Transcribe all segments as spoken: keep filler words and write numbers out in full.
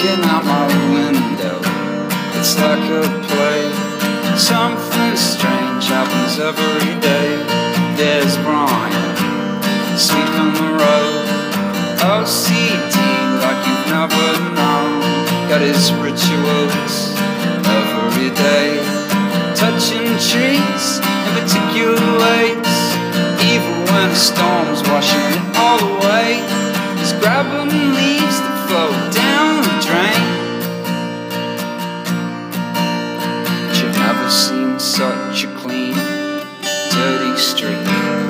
looking out my window. It's like a play. Something strange happens every day. There's Brian, sweeping the road. O C D like you've never known. Got his rituals every day, touching trees in particular ways. Even when a storm's washing it all away, he's grabbing leaves that flow down the drain. But you've never seen such a clean, dirty street.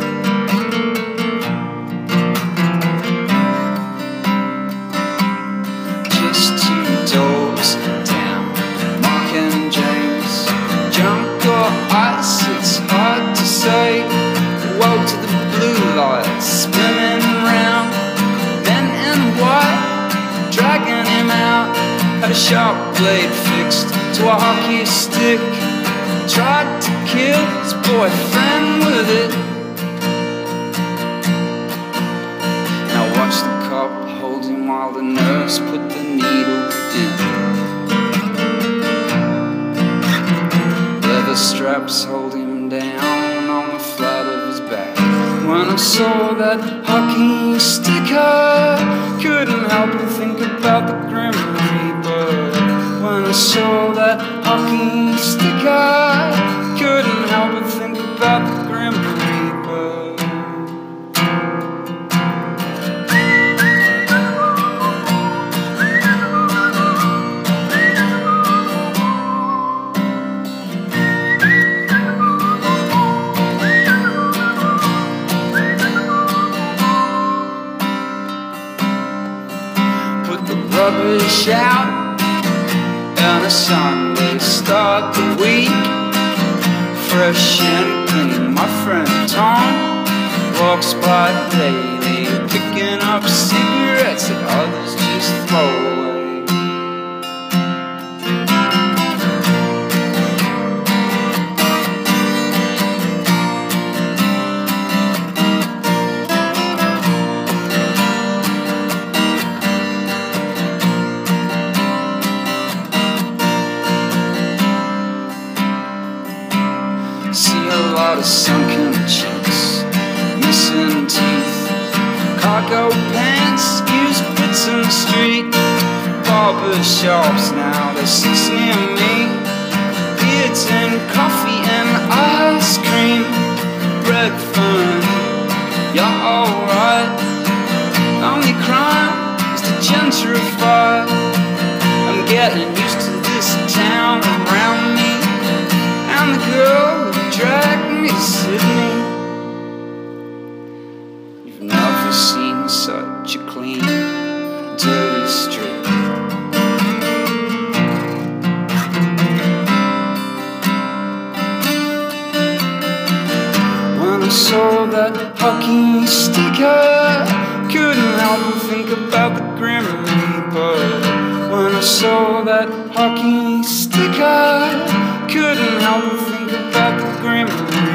Just two doors down, Mark and James. Junk or ice, it's hard to say. Woe to the blue lights spinning round. Men in white dragging him out. Had a sharp blade fixed to a hockey stick. Tried to kill his boyfriend with it. Now watch the cop hold him while the nurse put the needle in. Leather straps hold him down on the flat of his back. When I saw that hockey sticker, couldn't help but think about the Grim Reaper. When I saw that hockey sticker, couldn't help but think about the Grim Reaper. Put the rubbish out on a Sunday, start the week fresh and clean. My friend Tom walks by daily, picking up cigarettes that others just throw away. See a lot of sunken cheeks, missing teeth, cargo pants, used bits in the street. Barber shops now, they sits near me. Beards and coffee and ice cream. Red fern, you're alright. Only crime is to gentrify. I'm getting used to this town around me, and the girl drag me to Sydney. You've never seen such a clean, dirty street. When I saw that hockey sticker, couldn't help but think about the Grim Reaper. When I saw that hockey sticker, couldn't help but think about the Grim Reaper.